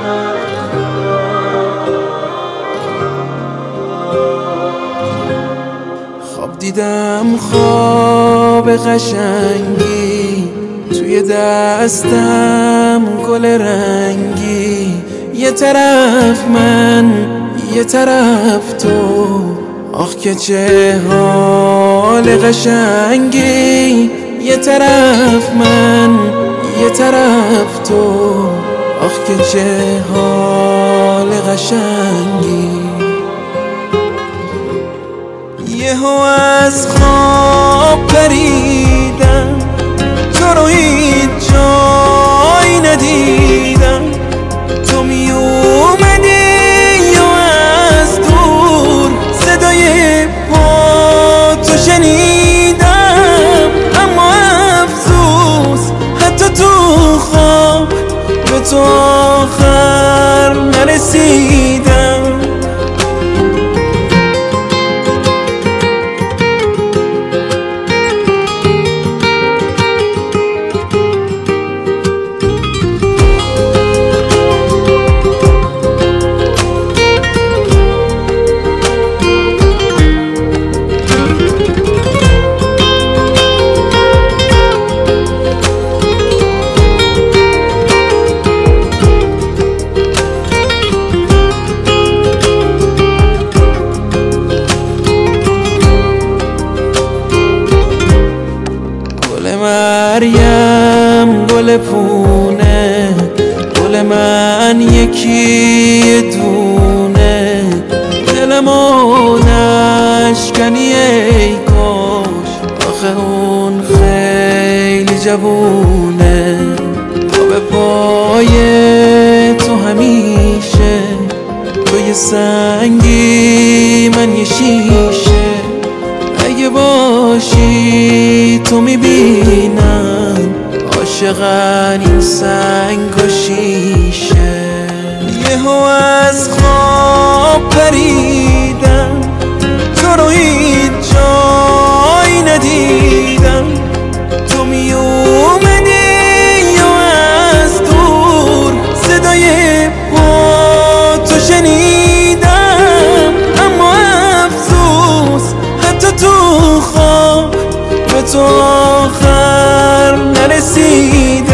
خواب دیدم خواب قشنگی، توی دستم گل رنگی، یه طرف من یه طرف تو، آخ که چه حال قشنگی، یه طرف من یه طرف تو، آخ که چه حال قشنگی. یهو از خواب پریدم، تو رو هیچ جایی ندیدم، تو می اومدی و از دور صدای پا تو شنیدم، اما افسوس حتی تو خواب به تو آخر نرسیدم. مریم گل پونه، گل من یکی دونه، دلمو نشکنی ای کاش، آخه اون خیلی جوونه. به پای تو همیشه، تو یه سنگی من یه شیشه، اگه باشی تو میبینم عاشقن این سنگ و شیشه. یهو از خواب پریدم، تو رو هیچ جایی ندیدم، تو می اومدی و از دور صدای پا تو شنیدم، اما افسوس حتی تو خواب به تو آخر نرسید.